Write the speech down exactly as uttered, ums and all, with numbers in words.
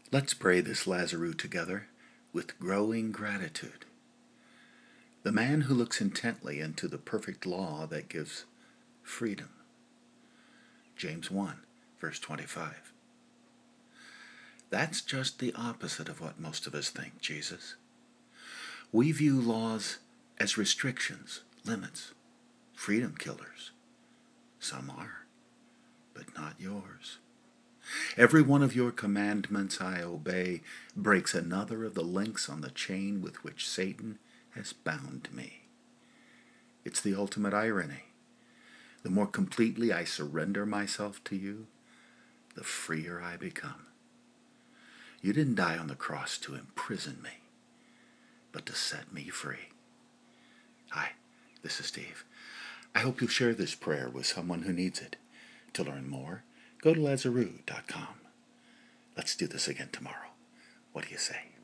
Let's pray this Lazarus together with growing gratitude. The man who looks intently into the perfect law that gives freedom. James one, verse twenty-five. That's just the opposite of what most of us think, Jesus. We view laws as restrictions, limits, freedom killers. Some are, but not yours. Every one of your commandments I obey breaks another of the links on the chain with which Satan has bound me. It's the ultimate irony. The more completely I surrender myself to you, the freer I become. You didn't die on the cross to imprison me, but to set me free. Hi, this is Steve. I hope you'll share this prayer with someone who needs it. To learn more, go to lazarus dot com. Let's do this again tomorrow. What do you say?